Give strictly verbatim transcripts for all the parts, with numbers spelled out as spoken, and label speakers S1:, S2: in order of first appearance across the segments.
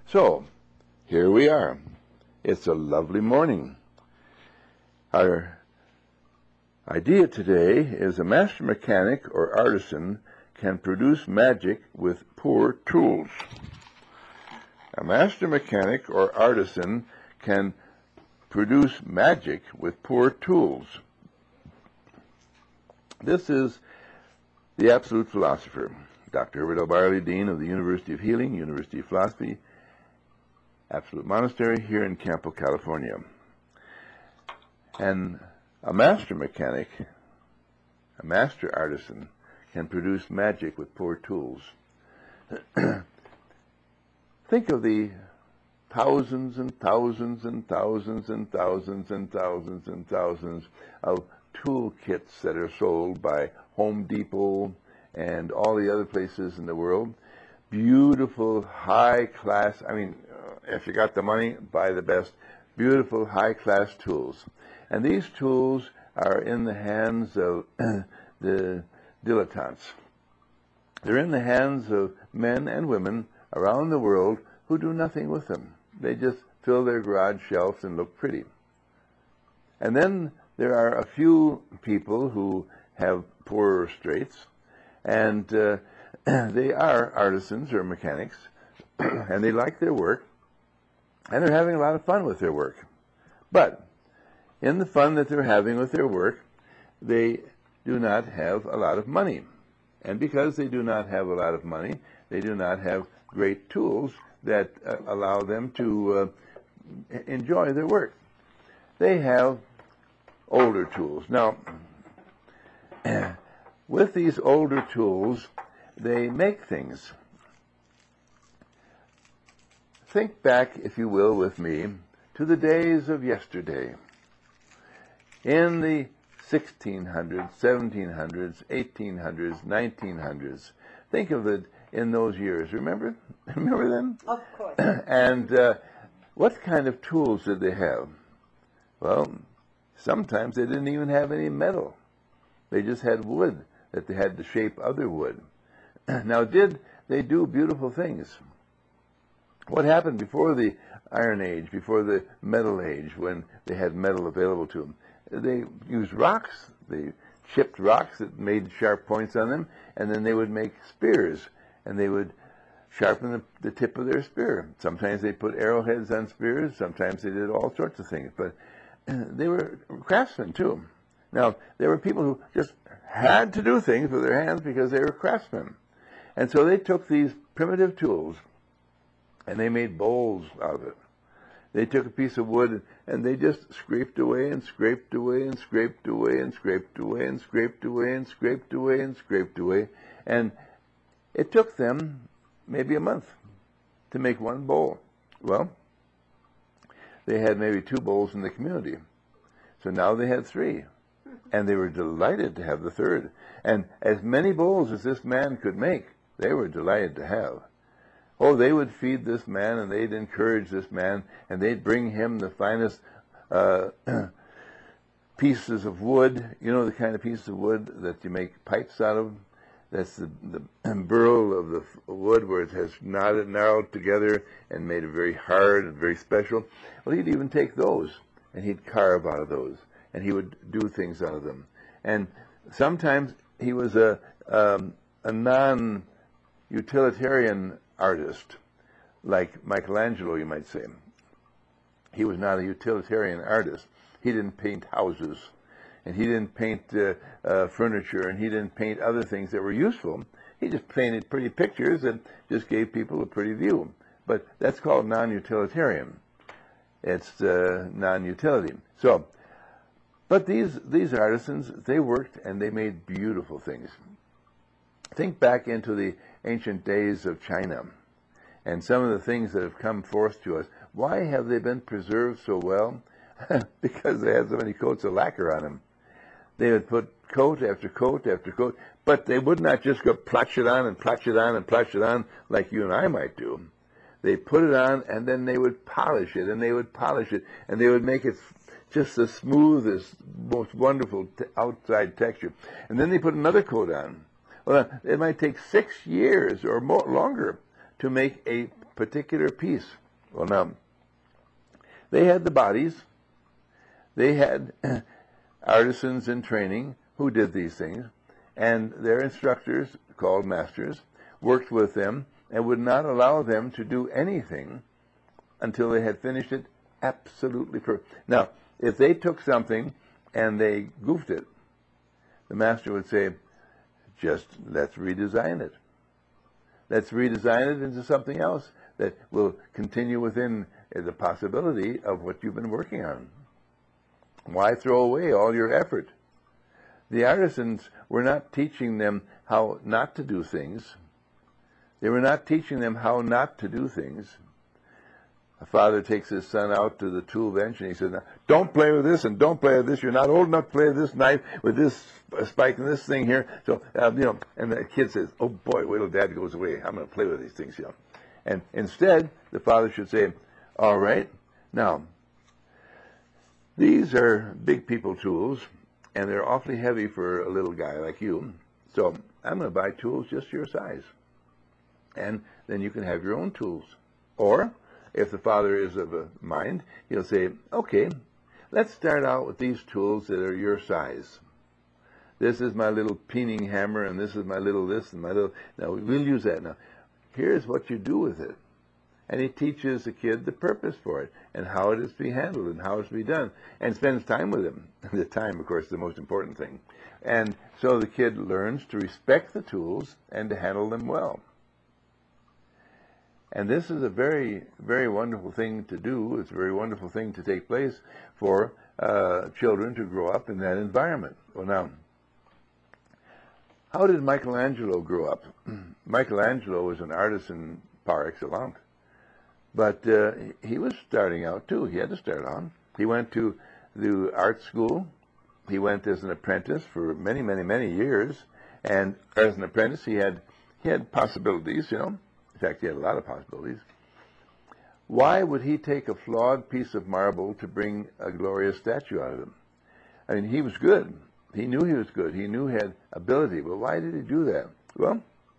S1: So, here we are. It's a lovely morning. Our idea today is a master mechanic or artisan can produce magic with poor tools. A master mechanic or artisan can produce magic with poor tools. This is the absolute philosopher, Doctor Herbert L. Barley, Dean of the University of Healing, University of Philosophy, Absolute Monastery here in Campo, California. And a master mechanic, a master artisan, can produce magic with poor tools. Think of the thousands and thousands and thousands and thousands and thousands and thousands of tool kits that are sold by Home Depot and all the other places in the world. Beautiful, high-class, I mean, if you got the money, buy the best. Beautiful, high-class tools. And these tools are in the hands of the dilettantes. They're in the hands of men and women around the world who do nothing with them. They just fill their garage shelves and look pretty. And then there are a few people who have poorer straits, and uh, they are artisans or mechanics, and they like their work, and they're having a lot of fun with their work. But in the fun that they're having with their work, they do not have a lot of money. And because they do not have a lot of money, they do not have great tools that uh, allow them to uh, enjoy their work. They have older tools. Now, with these older tools, they make things. Think back, if you will, with me, to the days of yesterday. In the sixteen hundreds, seventeen hundreds, eighteen hundreds, nineteen hundreds. Think of it in those years. Remember? Remember them?
S2: Of course.
S1: And uh, what kind of tools did they have? Well, sometimes they didn't even have any metal. They just had wood that they had to shape other wood. Now, did they do beautiful things? What happened before the Iron Age, before the Metal Age, when they had metal available to them? They used rocks. They chipped rocks that made sharp points on them, and then they would make spears, and they would sharpen the, the tip of their spear. Sometimes they put arrowheads on spears. Sometimes they did all sorts of things. But they were craftsmen, too. Now, there were people who just had to do things with their hands because they were craftsmen. And so they took these primitive tools, and they made bowls out of it. They took a piece of wood, and they just scraped away and scraped away and scraped away and scraped away and scraped away and scraped away and scraped away. And it took them maybe a month to make one bowl. Well, they had maybe two bowls in the community. So now they had three. And they were delighted to have the third. And as many bowls as this man could make, they were delighted to have. Oh, they would feed this man, and they'd encourage this man, and they'd bring him the finest uh, pieces of wood. You know the kind of piece of wood that you make pipes out of? That's the, the burl of the wood where it has knotted, narrowed together and made it very hard and very special. Well, he'd even take those, and he'd carve out of those, and he would do things out of them. And sometimes he was a, um, a non-utilitarian artist, like Michelangelo, you might say. He was not a utilitarian artist. He didn't paint houses, and he didn't paint uh, uh, furniture, and he didn't paint other things that were useful. He just painted pretty pictures and just gave people a pretty view. But that's called non-utilitarian. It's uh, non-utility. So, but these, these artisans, they worked and they made beautiful things. Think back into the ancient days of China and some of the things that have come forth to us. Why have they been preserved so well? Because they had so many coats of lacquer on them. They would put coat after coat after coat, but they would not just go plotch it on and plotch it on and plotch it on like you and I might do. They put it on, and then they would polish it, and they would polish it, and they would make it just the smoothest, most wonderful t- outside texture. And then they put another coat on. Well, it might take six years or more longer to make a particular piece. Well, now, they had the bodies. They had artisans in training who did these things, and their instructors, called masters, worked with them and would not allow them to do anything until they had finished it absolutely perfect. Now, if they took something and they goofed it, the master would say, just let's redesign it. Let's redesign it into something else that will continue within the possibility of what you've been working on. Why throw away all your effort? The artisans were not teaching them how not to do things. They were not teaching them how not to do things. A father takes his son out to the tool bench and he says, now, don't play with this and don't play with this. You're not old enough to play with this knife, with this spike and this thing here. So, uh, you know, and the kid says, oh boy, wait till dad goes away. I'm going to play with these things, you know. And instead, the father should say, all right, now, these are big people tools, and they're awfully heavy for a little guy like you. So I'm going to buy tools just your size. And then you can have your own tools. Or, if the father is of a mind, he'll say, okay, let's start out with these tools that are your size. This is my little peening hammer, and this is my little this, and my little... Now, we'll use that now. Here's what you do with it. And he teaches the kid the purpose for it, and how it is to be handled, and how it's to be done, and spends time with him. The time, of course, is the most important thing. And so the kid learns to respect the tools and to handle them well. And this is a very, very wonderful thing to do. It's a very wonderful thing to take place for uh, children to grow up in that environment. Well, now, how did Michelangelo grow up? Michelangelo was an artisan par excellence. But uh, he was starting out, too. He had to start on. He went to the art school. He went as an apprentice for many, many, many years. And as an apprentice, he had he had possibilities, you know. In fact, he had a lot of possibilities. Why would he take a flawed piece of marble to bring a glorious statue out of him? I mean, he was good. He knew he was good. He knew he had ability. But why did he do that? Well,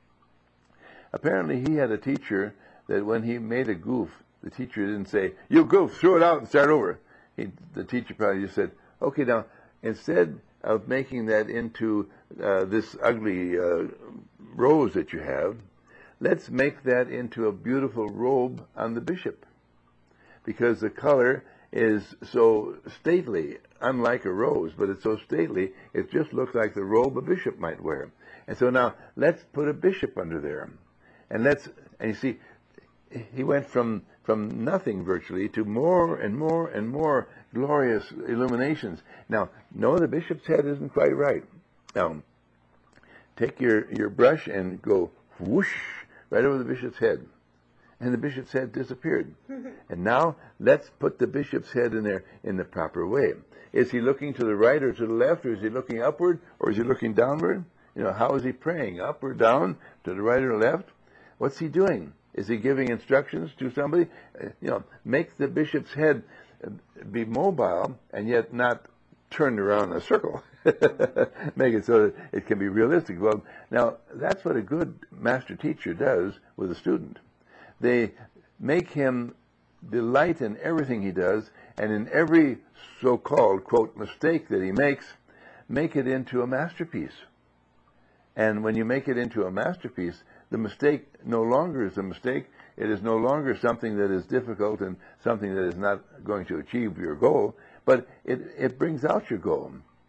S1: apparently he had a teacher that when he made a goof, the teacher didn't say, you goof, throw it out and start over. He, the teacher probably just said, okay, now, instead of making that into uh, this ugly uh, rose that you have, let's make that into a beautiful robe on the bishop. Because the color is so stately, unlike a rose, but it's so stately, it just looks like the robe a bishop might wear. And so now, let's put a bishop under there. And let's, and you see, he went from, from nothing virtually to more and more and more glorious illuminations. Now, no, the bishop's head isn't quite right. Now, take your, your brush and go whoosh right over the bishop's head. And the bishop's head disappeared. And now, let's put the bishop's head in there in the proper way. Is he looking to the right or to the left, or is he looking upward, or is he looking downward? You know, how is he praying? Up or down, to the right or left? What's he doing? Is he giving instructions to somebody? Uh, you know, make the bishop's head uh, be mobile and yet not turned around in a circle. Make it so that it can be realistic. Well, now, that's what a good master teacher does with a student. They make him delight in everything he does, and in every so-called, quote, mistake that he makes, make it into a masterpiece. And when you make it into a masterpiece, the mistake no longer is a mistake. It is no longer something that is difficult and something that is not going to achieve your goal, but it, it brings out your goal.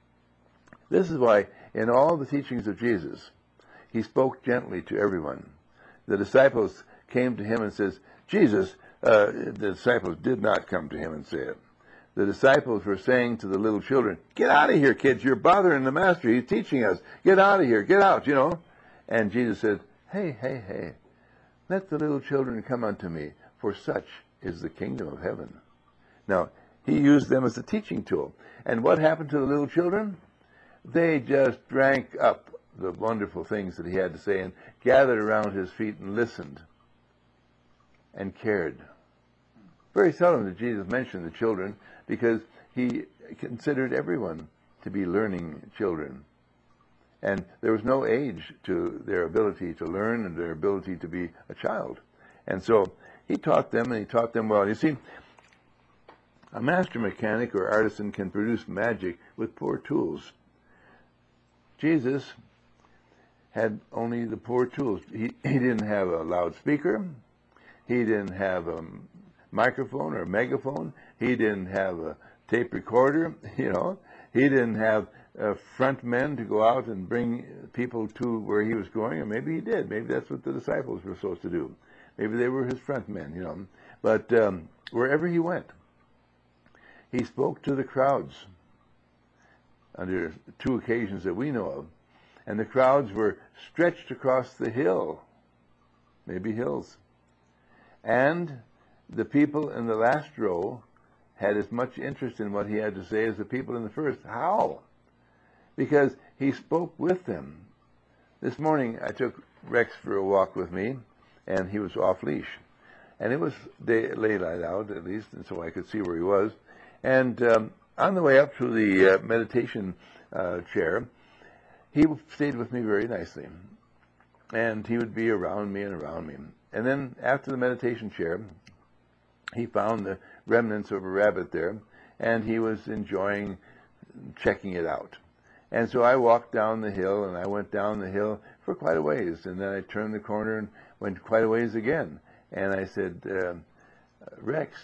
S1: This is why in all the teachings of Jesus, he spoke gently to everyone. The disciples came to him and says, Jesus, uh, the disciples did not come to him and say it. The disciples were saying to the little children, get out of here, kids. You're bothering the master. He's teaching us. Get out of here. Get out, you know. And Jesus said, hey, hey, hey, let the little children come unto me, for such is the kingdom of heaven. Now, he used them as a teaching tool. And what happened to the little children? They just drank up the wonderful things that he had to say and gathered around his feet and listened and cared. Very seldom did Jesus mention the children because he considered everyone to be learning children. And there was no age to their ability to learn and their ability to be a child. And so he taught them, and he taught them well. You see, a master mechanic or artisan can produce magic with poor tools. Jesus had only the poor tools. He, he didn't have a loudspeaker. He didn't have a microphone or a megaphone. He didn't have a tape recorder, you know. He didn't have uh, front men to go out and bring people to where he was going, or maybe he did. Maybe that's what the disciples were supposed to do. Maybe they were his front men, you know. But um, wherever he went, he spoke to the crowds under two occasions that we know of. And the crowds were stretched across the hill, maybe hills. And the people in the last row had as much interest in what he had to say as the people in the first. How? Because he spoke with them. This morning I took Rex for a walk with me, and he was off leash. And it was day, late out, at least, and so I could see where he was. And um, on the way up to the uh, meditation uh, chair, he stayed with me very nicely. And he would be around me and around me. And then after the meditation chair, he found the remnants of a rabbit there, and he was enjoying checking it out. And so I walked down the hill, and I went down the hill for quite a ways, and then I turned the corner and went quite a ways again. And I said, uh, Rex,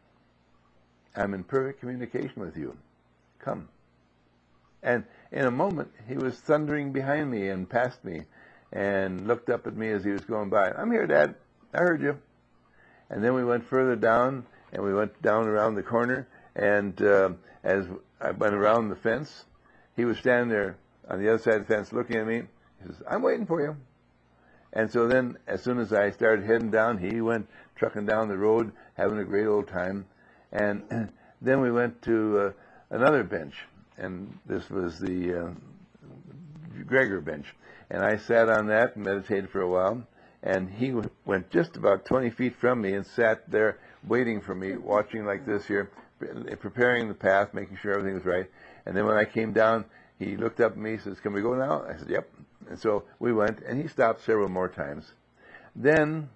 S1: I'm in perfect communication with you. Come. And in a moment, he was thundering behind me and past me and looked up at me as he was going by. I'm here, Dad. I heard you. And then we went further down, and we went down around the corner, and uh, as I went around the fence, he was standing there on the other side of the fence looking at me. He says, I'm waiting for you. And so then, as soon as I started heading down, he went trucking down the road, having a great old time. And then we went to uh, another bench, and this was the uh, Gregor bench. And I sat on that and meditated for a while. And he went just about twenty feet from me and sat there waiting for me, watching like this here, preparing the path, making sure everything was right. And then when I came down, he looked up at me and says, can we go now? I said, yep. And so we went, and he stopped several more times. Then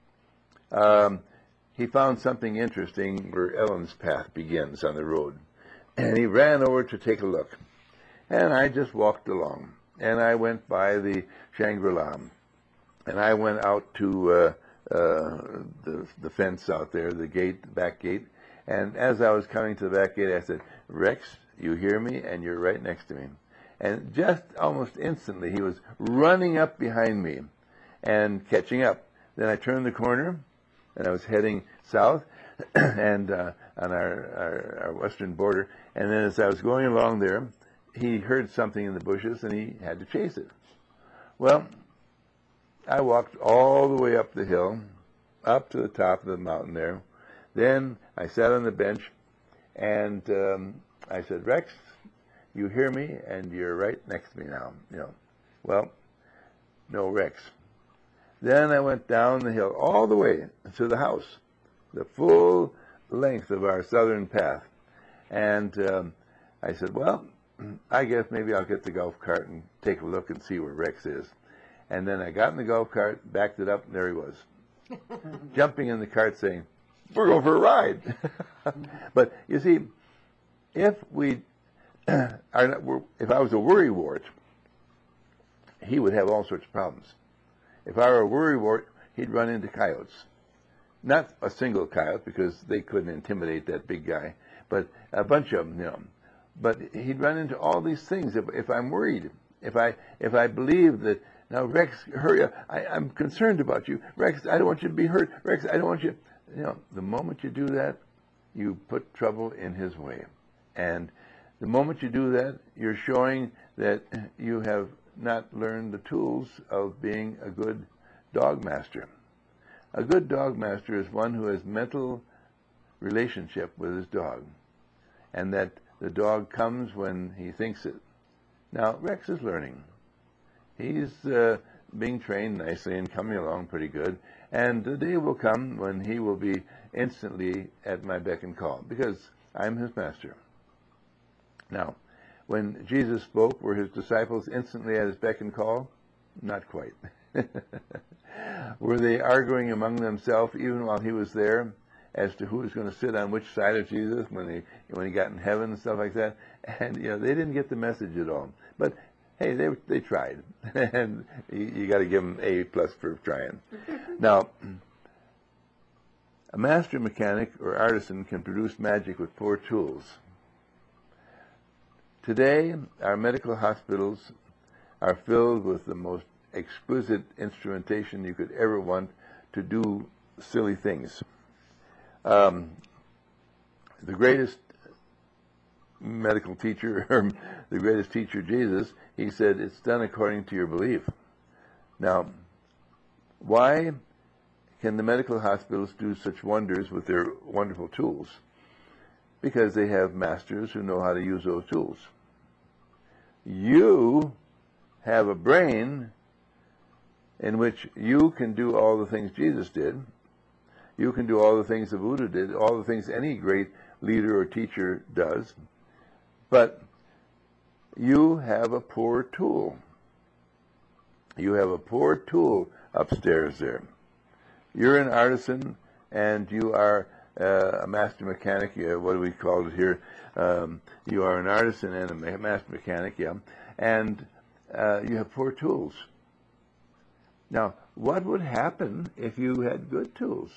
S1: um, he found something interesting where Ellen's path begins on the road. And he ran over to take a look. And I just walked along. And I went by the Shangri-La. And I went out to uh, uh, the, the fence out there, the gate, the back gate. And as I was coming to the back gate, I said, Rex, you hear me? And you're right next to me. And just almost instantly, he was running up behind me and catching up. Then I turned the corner, and I was heading south and uh, on our, our, our western border. And then as I was going along there, he heard something in the bushes, and he had to chase it. Well, I walked all the way up the hill, up to the top of the mountain there. Then I sat on the bench, and um, I said, Rex, you hear me, and you're right next to me now. You know, well, no Rex. Then I went down the hill all the way to the house, the full length of our southern path. And um, I said, well, I guess maybe I'll get the golf cart and take a look and see where Rex is. And then I got in the golf cart, backed it up, and there he was, jumping in the cart saying, we're going for a ride. But you see, if we are not, if I was a worrywart, he would have all sorts of problems. If I were a worrywart, he'd run into coyotes. Not a single coyote, because they couldn't intimidate that big guy, but a bunch of them, you know. But he'd run into all these things if, if I'm worried. If I if I believe that, now, Rex, hurry up. I, I'm concerned about you. Rex, I don't want you to be hurt. Rex, I don't want you... You know, the moment you do that, you put trouble in his way. And the moment you do that, you're showing that you have not learned the tools of being a good dog master. A good dog master is one who has mental relationship with his dog, and that the dog comes when he thinks it. Now, Rex is learning. He's uh, being trained nicely and coming along pretty good. And the day will come when he will be instantly at my beck and call, because I'm his master. Now, when Jesus spoke, were his disciples instantly at his beck and call? Not quite. Were they arguing among themselves even while he was there as to who was going to sit on which side of Jesus when he when he got in heaven and stuff like that? And you know, they didn't get the message at all. But hey, they they tried, and you, you got to give them A plus for trying. Now, a master mechanic or artisan can produce magic with poor tools. Today, our medical hospitals are filled with the most exquisite instrumentation you could ever want to do silly things. Um, the greatest medical teacher, or the greatest teacher, Jesus, he said, it's done according to your belief. Now, why can the medical hospitals do such wonders with their wonderful tools? Because they have masters who know how to use those tools. You have a brain in which you can do all the things Jesus did. You can do all the things the Buddha did, all the things any great leader or teacher does. But you have a poor tool. You have a poor tool upstairs there. You're an artisan, and you are uh, a master mechanic. Uh, what do we call it here? Um, you are an artisan and a master mechanic, yeah. And uh, you have poor tools. Now, what would happen if you had good tools?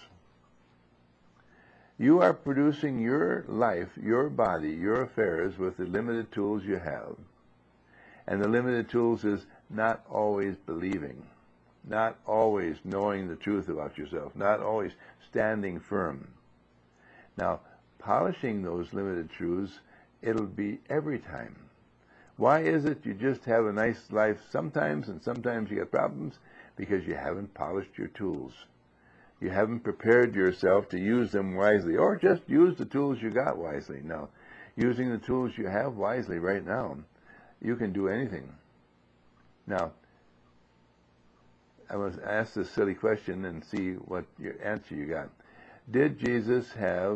S1: You are producing your life, your body, your affairs with the limited tools you have. And the limited tools is not always believing, not always knowing the truth about yourself, not always standing firm. Now, polishing those limited truths, it'll be every time. Why is it you just have a nice life sometimes and sometimes you get problems? Because you haven't polished your tools. You haven't prepared yourself to use them wisely, or just use the tools you got wisely. Now, using the tools you have wisely right now, you can do anything. Now, I was asked this silly question and see what your answer you got. Did Jesus have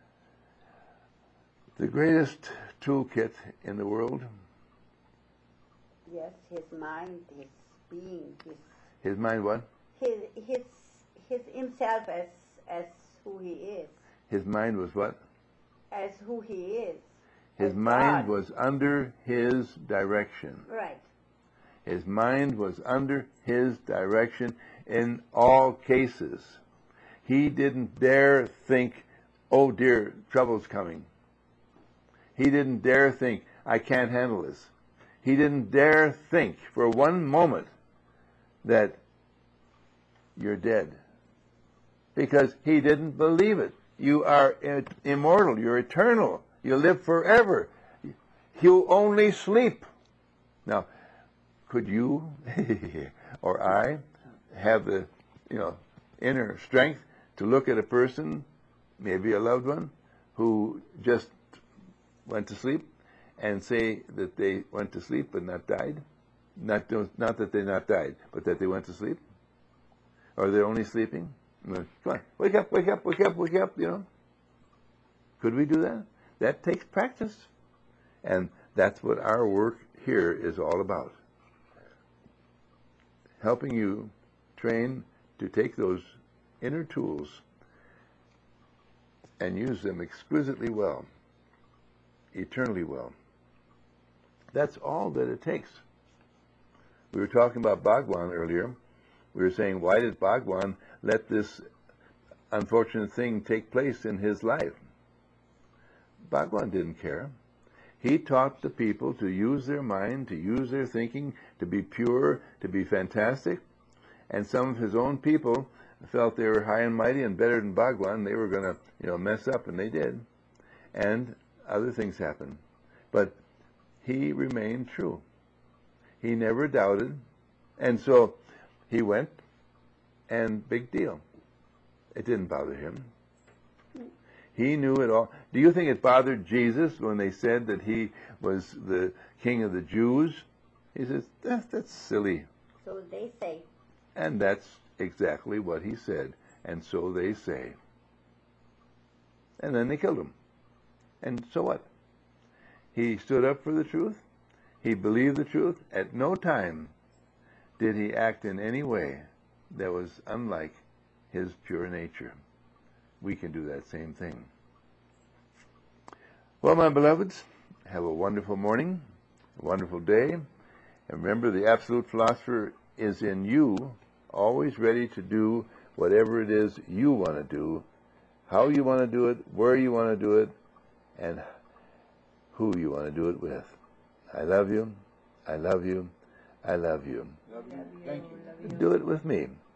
S1: the greatest toolkit in the world?
S2: Yes, his mind, his being, his
S1: His mind what?
S2: his his his himself as as who he is.
S1: His mind was what?
S2: As who he is.
S1: His
S2: as
S1: mind
S2: God.
S1: was under his direction.
S2: Right.
S1: His mind was under his direction in all cases. He didn't dare think, oh dear, trouble's coming. He didn't dare think, I can't handle this. He didn't dare think for one moment that you're dead. Because he didn't believe it. You are immortal. You're eternal. You live forever. You only sleep. Now, could you or I have the, you know, inner strength to look at a person, maybe a loved one, who just went to sleep, and say that they went to sleep but not died? Not, not that they not died, but that they went to sleep? Or they're only sleeping? Come on, wake up, wake up, wake up, wake up, you know. Could we do that? That takes practice. And that's what our work here is all about. Helping you train to take those inner tools and use them exquisitely well, eternally well. That's all that it takes. We were talking about Bhagwan earlier. We were saying, why did Bhagwan let this unfortunate thing take place in his life? Bhagwan didn't care. He taught the people to use their mind, to use their thinking, to be pure, to be fantastic. And some of his own people felt they were high and mighty and better than Bhagwan. They were going to, you know, mess up, and they did. And other things happened. But he remained true. He never doubted. And so he went, and big deal. It didn't bother him. He knew it all. Do you think it bothered Jesus when they said that he was the king of the Jews? He says, that, that's silly.
S2: So they say.
S1: And that's exactly what he said. And so they say. And then they killed him. And so what? He stood up for the truth. He believed the truth. At no time did he act in any way that was unlike his pure nature. We can do that same thing. Well, my beloveds, have a wonderful morning, a wonderful day. And remember, the absolute philosopher is in you, always ready to do whatever it is you want to do, how you want to do it, where you want to do it, and who you want to do it with. I love you. I love you. I love you.
S3: Love you. Thank you.
S1: Do it with me.